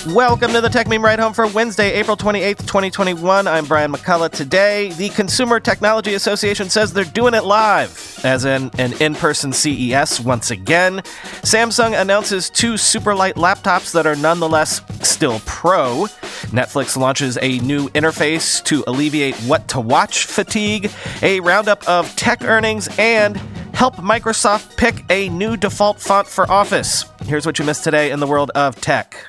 Welcome to the Tech Meme Ride Home for Wednesday, April 28th, 2021. I'm Brian McCullough. Today, the Consumer Technology Association says they're doing it live, as in an in-person CES once again. Samsung announces two super light laptops that are nonetheless still pro. Netflix launches a new interface to alleviate what-to-watch fatigue, a roundup of tech earnings, and help Microsoft pick a new default font for Office. Here's what you missed today in the world of tech.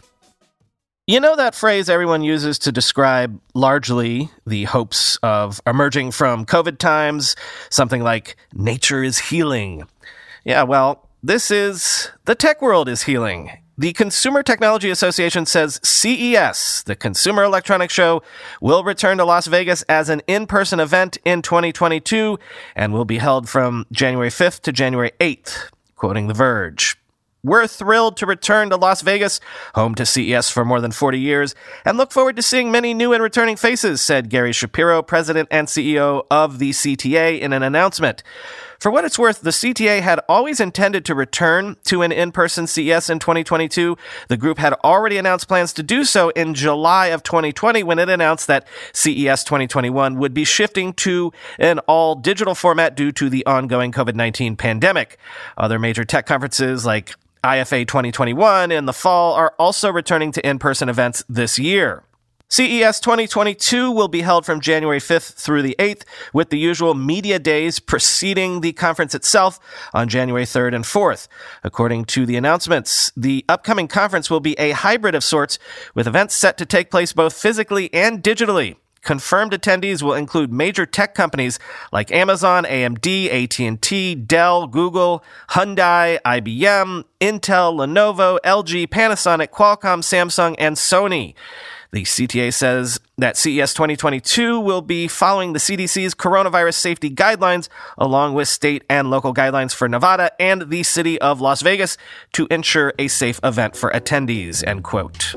You know that phrase everyone uses to describe largely the hopes of emerging from COVID times? Something like, nature is healing. Yeah, well, this is the tech world is healing. The Consumer Technology Association says CES, the Consumer Electronics Show, will return to Las Vegas as an in-person event in 2022 and will be held from January 5th to January 8th, quoting The Verge. We're thrilled to return to Las Vegas, home to CES for more than 40 years, and look forward to seeing many new and returning faces, said Gary Shapiro, president and CEO of the CTA, in an announcement. For what it's worth, the CTA had always intended to return to an in-person CES in 2022. The group had already announced plans to do so in July of 2020 when it announced that CES 2021 would be shifting to an all-digital format due to the ongoing COVID-19 pandemic. Other major tech conferences like IFA 2021 in the fall are also returning to in-person events this year. CES 2022 will be held from January 5th through the 8th, with the usual media days preceding the conference itself on January 3rd and 4th. According to the announcements, the upcoming conference will be a hybrid of sorts, with events set to take place both physically and digitally. Confirmed attendees will include major tech companies like Amazon, AMD, AT&T, Dell, Google, Hyundai, IBM, Intel, Lenovo, LG, Panasonic, Qualcomm, Samsung, and Sony. The CTA says that CES 2022 will be following the CDC's coronavirus safety guidelines, along with state and local guidelines for Nevada and the city of Las Vegas to ensure a safe event for attendees, end quote.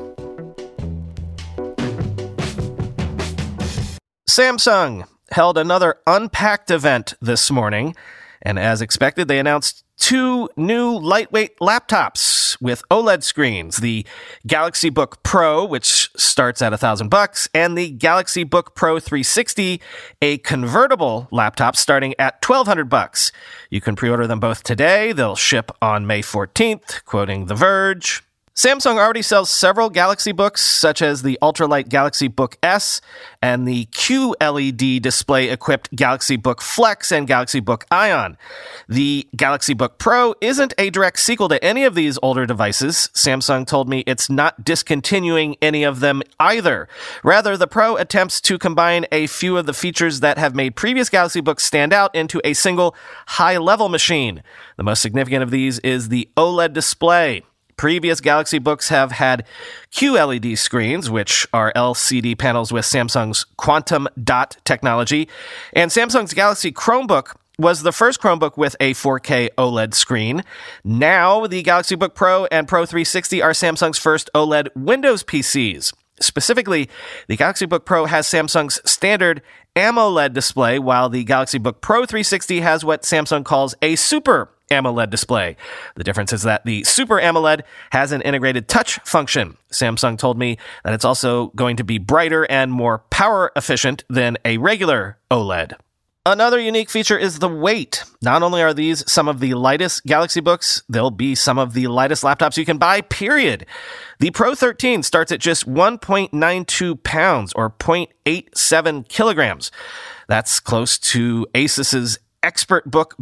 Samsung held another Unpacked event this morning, and as expected, they announced two new lightweight laptops with OLED screens, the Galaxy Book Pro, which starts at $1,000, and the Galaxy Book Pro 360, a convertible laptop starting at $1,200. You can pre-order them both today. They'll ship on May 14th, quoting The Verge. Samsung already sells several Galaxy Books, such as the ultralight Galaxy Book S and the QLED display-equipped Galaxy Book Flex and Galaxy Book Ion. The Galaxy Book Pro isn't a direct sequel to any of these older devices. Samsung told me it's not discontinuing any of them either. Rather, the Pro attempts to combine a few of the features that have made previous Galaxy Books stand out into a single high-level machine. The most significant of these is the OLED display. Previous Galaxy Books have had QLED screens, which are LCD panels with Samsung's Quantum Dot technology, and Samsung's Galaxy Chromebook was the first Chromebook with a 4K OLED screen. Now, the Galaxy Book Pro and Pro 360 are Samsung's first OLED Windows PCs. Specifically, the Galaxy Book Pro has Samsung's standard AMOLED display, while the Galaxy Book Pro 360 has what Samsung calls a Super AMOLED display. The difference is that the Super AMOLED has an integrated touch function. Samsung told me that it's also going to be brighter and more power efficient than a regular OLED. Another unique feature is the weight. Not only are these some of the lightest Galaxy Books, they'll be some of the lightest laptops you can buy, period. The Pro 13 starts at just 1.92 pounds or 0.87 kilograms. That's close to Asus's ExpertBook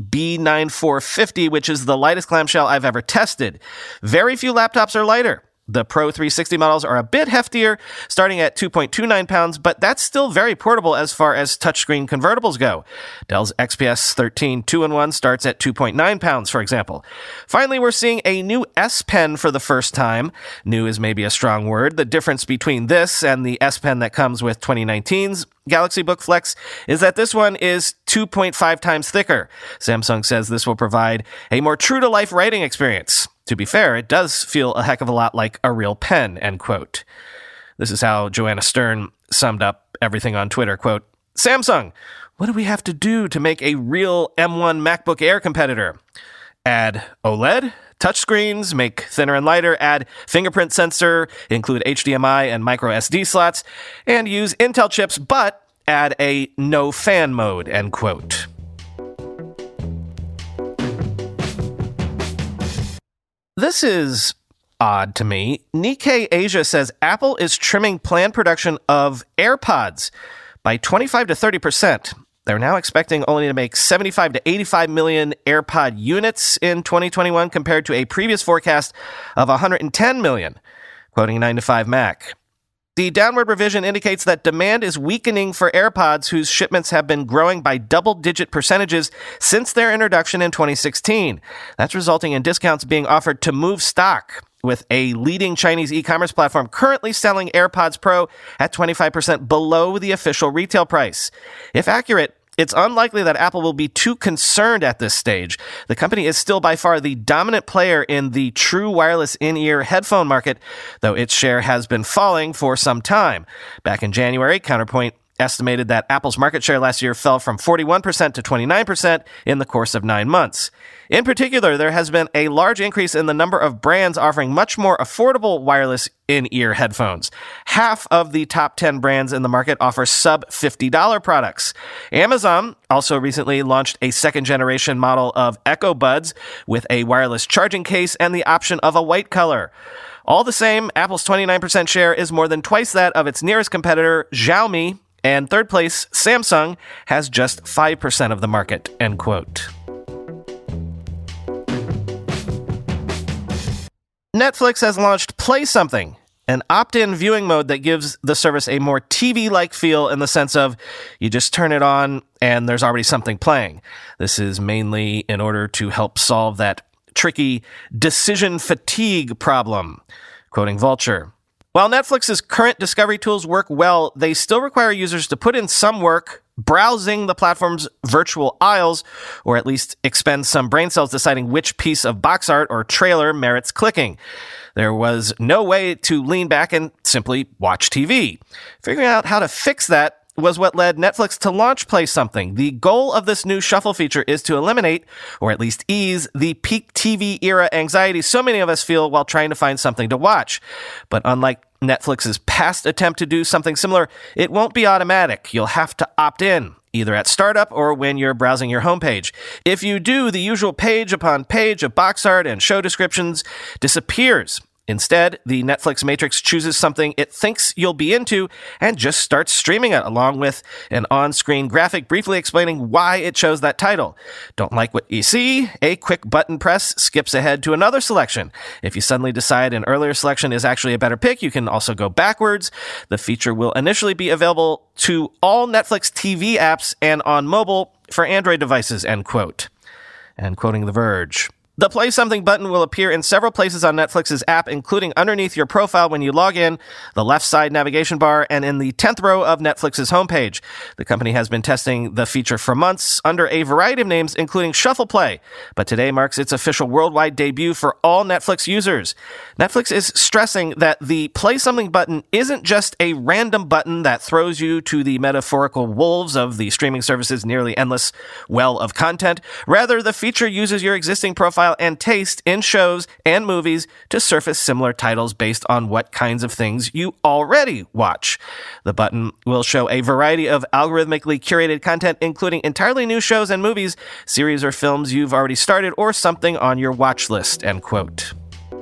B9450, which is the lightest clamshell I've ever tested. Very few laptops are lighter. The Pro 360 models are a bit heftier, starting at 2.29 pounds, but that's still very portable as far as touchscreen convertibles go. Dell's XPS 13 2-in-1 starts at 2.9 pounds, for example. Finally, we're seeing a new S Pen for the first time. New is maybe a strong word. The difference between this and the S Pen that comes with 2019's Galaxy Book Flex is that this one is 2.5 times thicker. Samsung says this will provide a more true-to-life writing experience. To be fair, it does feel a heck of a lot like a real pen, end quote. This is how Joanna Stern summed up everything on Twitter, quote, Samsung, what do we have to do to make a real M1 MacBook Air competitor? Add OLED? touchscreens, make thinner and lighter, add fingerprint sensor, include HDMI and micro SD slots, and use Intel chips, but add a no fan mode, end quote. This is odd to me. Nikkei Asia says Apple is trimming planned production of AirPods by 25 to 30%. They're now expecting only to make 75 to 85 million AirPod units in 2021 compared to a previous forecast of 110 million, quoting 9to5Mac. The downward revision indicates that demand is weakening for AirPods, whose shipments have been growing by double-digit percentages since their introduction in 2016. That's resulting in discounts being offered to move stock, with a leading Chinese e-commerce platform currently selling AirPods Pro at 25% below the official retail price. If accurate, it's unlikely that Apple will be too concerned at this stage. The company is still by far the dominant player in the true wireless in-ear headphone market, though its share has been falling for some time. Back in January, Counterpoint estimated that Apple's market share last year fell from 41% to 29% in the course of 9 months. In particular, there has been a large increase in the number of brands offering much more affordable wireless in-ear headphones. Half of the top 10 brands in the market offer sub-$50 products. Amazon also recently launched a second-generation model of Echo Buds with a wireless charging case and the option of a white color. All the same, Apple's 29% share is more than twice that of its nearest competitor, Xiaomi, and third place, Samsung, has just 5% of the market, end quote. Netflix has launched Play Something, an opt-in viewing mode that gives the service a more TV-like feel in the sense of you just turn it on and there's already something playing. This is mainly in order to help solve that tricky decision fatigue problem, quoting Vulture. While Netflix's current discovery tools work well, they still require users to put in some work browsing the platform's virtual aisles, or at least expend some brain cells deciding which piece of box art or trailer merits clicking. There was no way to lean back and simply watch TV. Figuring out how to fix that was what led Netflix to launch Play Something. The goal of this new shuffle feature is to eliminate, or at least ease, the peak TV era anxiety so many of us feel while trying to find something to watch. But unlike Netflix's past attempt to do something similar, it won't be automatic. You'll have to opt in, either at startup or when you're browsing your homepage. If you do, the usual page upon page of box art and show descriptions disappears. Instead, the Netflix Matrix chooses something it thinks you'll be into and just starts streaming it, along with an on-screen graphic briefly explaining why it chose that title. Don't like what you see? A quick button press skips ahead to another selection. If you suddenly decide an earlier selection is actually a better pick, you can also go backwards. The feature will initially be available to all Netflix TV apps and on mobile for Android devices, end quote. And quoting The Verge. The Play Something button will appear in several places on Netflix's app, including underneath your profile when you log in, the left side navigation bar, and in the 10th row of Netflix's homepage. The company has been testing the feature for months under a variety of names, including Shuffle Play, but today marks its official worldwide debut for all Netflix users. Netflix is stressing that the Play Something button isn't just a random button that throws you to the metaphorical wolves of the streaming service's nearly endless well of content. Rather, the feature uses your existing profile and taste in shows and movies to surface similar titles based on what kinds of things you already watch. The button will show a variety of algorithmically curated content, including entirely new shows and movies, series or films you've already started, or something on your watch list, end quote.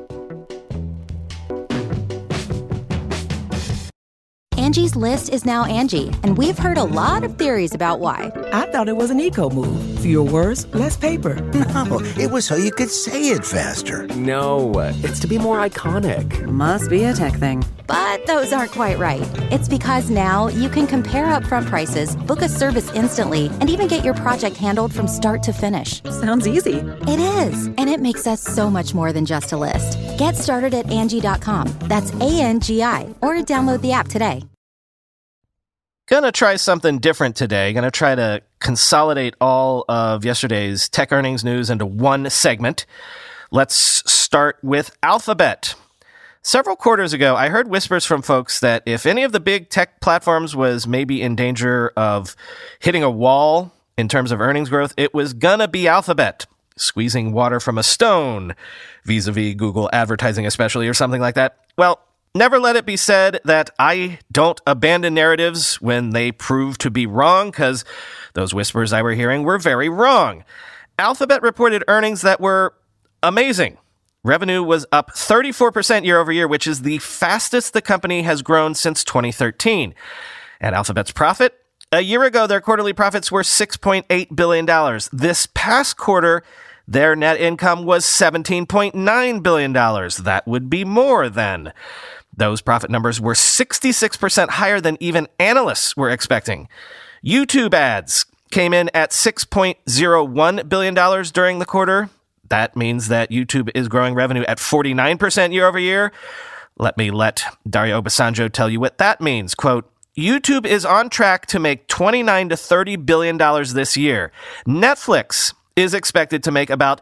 Angie's List is now Angie, and we've heard a lot of theories about why. I thought it was an eco move. Fewer words, less paper. No, it was so you could say it faster. No, it's to be more iconic. Must be a tech thing. But those aren't quite right. It's because now you can compare upfront prices, book a service instantly, and even get your project handled from start to finish. Sounds easy. It is, and it makes us so much more than just a list. Get started at Angie.com. That's ANGI, or download the app today. Gonna try something different today. Gonna try to consolidate all of yesterday's tech earnings news into one segment. Let's start with Alphabet. Several quarters ago, I heard whispers from folks that if any of the big tech platforms was maybe in danger of hitting a wall in terms of earnings growth, it was gonna be Alphabet. squeezing water from a stone, vis-a-vis Google advertising especially, or something like that. Well, never let it be said that I don't abandon narratives when they prove to be wrong, because those whispers I were hearing were very wrong. Alphabet reported earnings that were amazing. Revenue was up 34% year over year, which is the fastest the company has grown since 2013. And Alphabet's profit? A year ago, their quarterly profits were $6.8 billion. This past quarter, their net income was $17.9 billion. That would be more then. Those profit numbers were 66% higher than even analysts were expecting. YouTube ads came in at $6.01 billion during the quarter. That means that YouTube is growing revenue at 49% year over year. Let Dario Obasanjo tell you what that means. Quote, YouTube is on track to make $29 to $30 billion this year. Netflix is expected to make about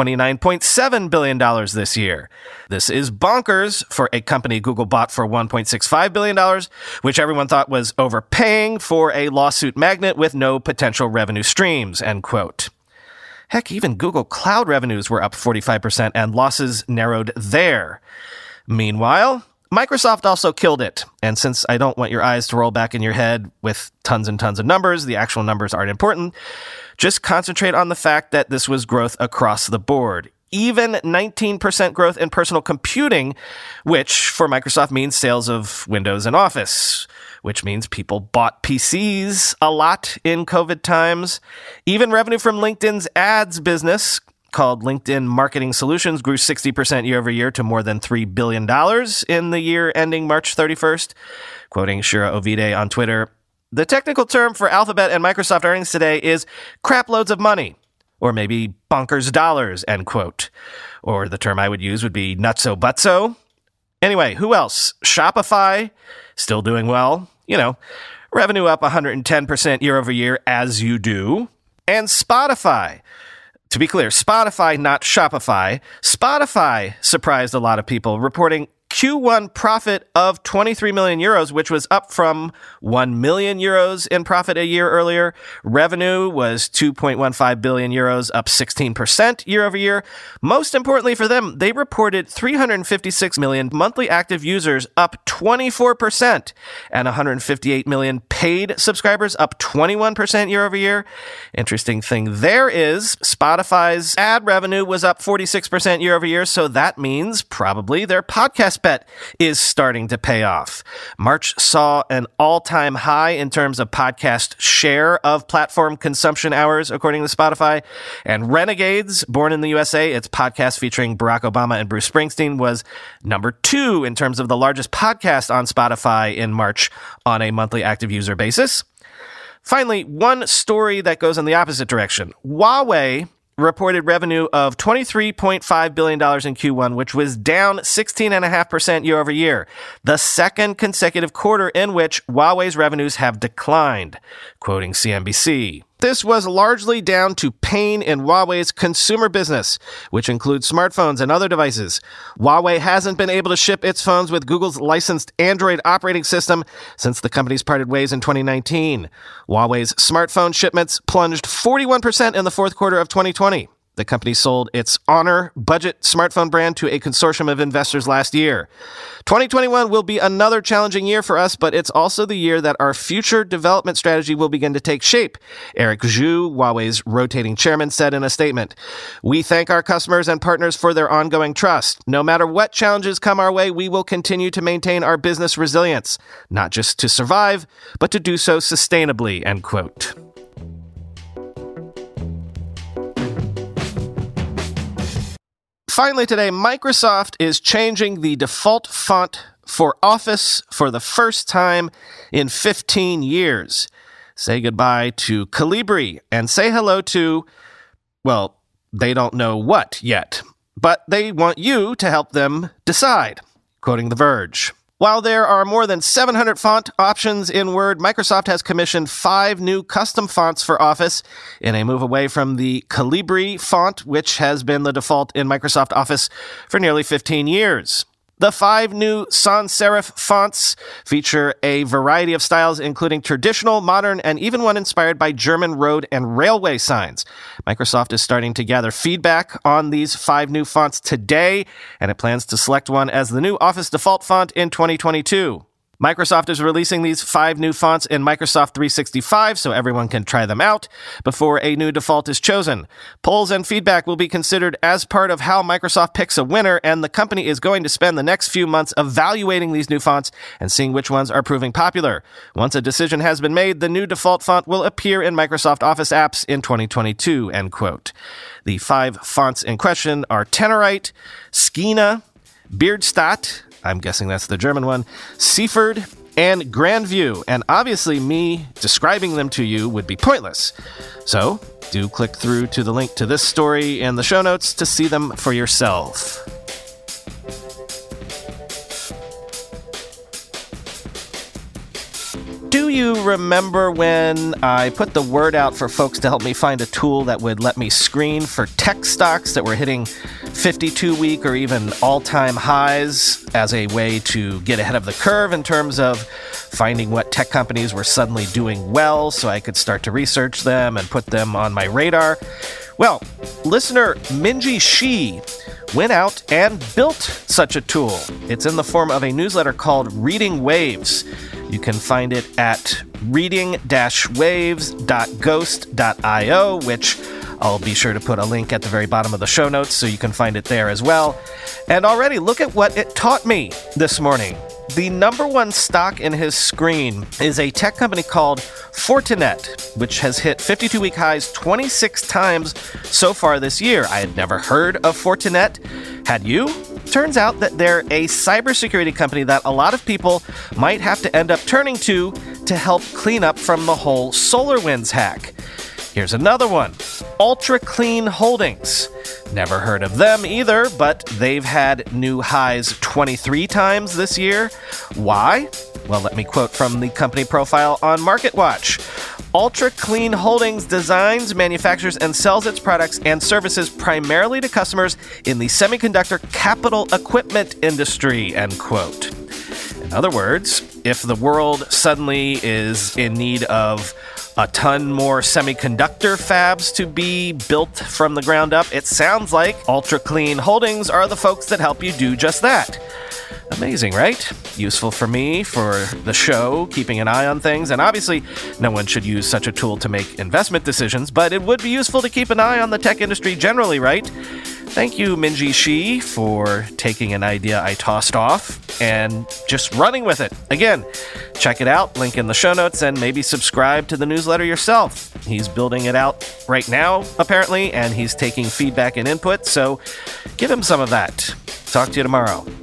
$29.7 billion this year. This is bonkers for a company Google bought for $1.65 billion, which everyone thought was overpaying for a lawsuit magnet with no potential revenue streams, end quote. Heck, even Google Cloud revenues were up 45% and losses narrowed there. Meanwhile, Microsoft also killed it. And since I don't want your eyes to roll back in your head with tons and tons of numbers, the actual numbers aren't important, just concentrate on the fact that this was growth across the board. Even 19% growth in personal computing, which for Microsoft means sales of Windows and Office, which means people bought PCs a lot in COVID times. Even revenue from LinkedIn's ads business, called LinkedIn Marketing Solutions, grew 60% year over year to more than $3 billion in the year ending March 31st. Quoting Shira Ovide on Twitter, the technical term for Alphabet and Microsoft earnings today is crap loads of money, or maybe bonkers dollars, end quote. Or the term I would use would be nutso butso. Anyway, who else? Shopify, still doing well. Revenue up 110% year over year, as you do. And Spotify. To be clear, Spotify, not Shopify. Spotify surprised a lot of people, reporting Q1 profit of 23 million euros, which was up from 1 million euros in profit a year earlier. Revenue was 2.15 billion euros, up 16% year over year. Most importantly for them, they reported 356 million monthly active users, up 24%, and 158 million paid subscribers, up 21% year over year. Interesting thing there is Spotify's ad revenue was up 46% year over year, so that means probably their podcast bet is starting to pay off. March saw an all-time high in terms of podcast share of platform consumption hours, according to Spotify. And Renegades, born in the USA, its podcast featuring Barack Obama and Bruce Springsteen, was number 2 in terms of the largest podcast on Spotify in March on a monthly active user basis. Finally, one story that goes in the opposite direction. Huawei reported revenue of $23.5 billion in Q1, which was down 16.5% year over year, the second consecutive quarter in which Huawei's revenues have declined, quoting CNBC. This was largely down to pain in Huawei's consumer business, which includes smartphones and other devices. Huawei hasn't been able to ship its phones with Google's licensed Android operating system since the company's parted ways in 2019. Huawei's smartphone shipments plunged 41% in the fourth quarter of 2020. The company sold its Honor budget smartphone brand to a consortium of investors last year. 2021 will be another challenging year for us, but it's also the year that our future development strategy will begin to take shape, Eric Zhu, Huawei's rotating chairman, said in a statement. We thank our customers and partners for their ongoing trust. No matter what challenges come our way, we will continue to maintain our business resilience, not just to survive, but to do so sustainably, end quote. Finally today, Microsoft is changing the default font for Office for the first time in 15 years. Say goodbye to Calibri and say hello to, well, they don't know what yet, but they want you to help them decide, quoting The Verge. While there are more than 700 font options in Word, Microsoft has commissioned 5 new custom fonts for Office in a move away from the Calibri font, which has been the default in Microsoft Office for nearly 15 years. The 5 new sans serif fonts feature a variety of styles, including traditional, modern, and even one inspired by German road and railway signs. Microsoft is starting to gather feedback on these 5 new fonts today, and it plans to select one as the new Office default font in 2022. Microsoft is releasing these 5 new fonts in Microsoft 365 so everyone can try them out before a new default is chosen. Polls and feedback will be considered as part of how Microsoft picks a winner, and the company is going to spend the next few months evaluating these new fonts and seeing which ones are proving popular. Once a decision has been made, the new default font will appear in Microsoft Office apps in 2022, end quote. The 5 fonts in question are Tenorite, Skeena, Beardstadt, I'm guessing that's the German one, Seaford, and Grandview. And obviously me describing them to you would be pointless. So do click through to the link to this story in the show notes to see them for yourself. Do you remember when I put the word out for folks to help me find a tool that would let me screen for tech stocks that were hitting 52-week or even all-time highs as a way to get ahead of the curve in terms of finding what tech companies were suddenly doing well so I could start to research them and put them on my radar? Well, listener Minji Shi went out and built such a tool. It's in the form of a newsletter called Reading Waves. You can find it at reading-waves.ghost.io, which I'll be sure to put a link at the very bottom of the show notes so you can find it there as well. And already, look at what it taught me this morning. The number one stock in his screen is a tech company called Fortinet, which has hit 52-week highs 26 times so far this year. I had never heard of Fortinet. Had you? Turns out that they're a cybersecurity company that a lot of people might have to end up turning to help clean up from the whole SolarWinds hack. Here's another one, Ultra Clean Holdings. Never heard of them either, but they've had new highs 23 times this year. Why? Well, let me quote from the company profile on MarketWatch. Ultra Clean Holdings designs, manufactures, and sells its products and services primarily to customers in the semiconductor capital equipment industry, end quote. In other words, if the world suddenly is in need of a ton more semiconductor fabs to be built from the ground up, it sounds like Ultra Clean Holdings are the folks that help you do just that. Amazing, right? Useful for me, for the show, keeping an eye on things, and obviously no one should use such a tool to make investment decisions, but it would be useful to keep an eye on the tech industry generally, right? Thank you, Minji Shi, for taking an idea I tossed off and just running with it. Again, check it out, link in the show notes, and maybe subscribe to the newsletter yourself. He's building it out right now, apparently, and he's taking feedback and input, so give him some of that. Talk to you tomorrow.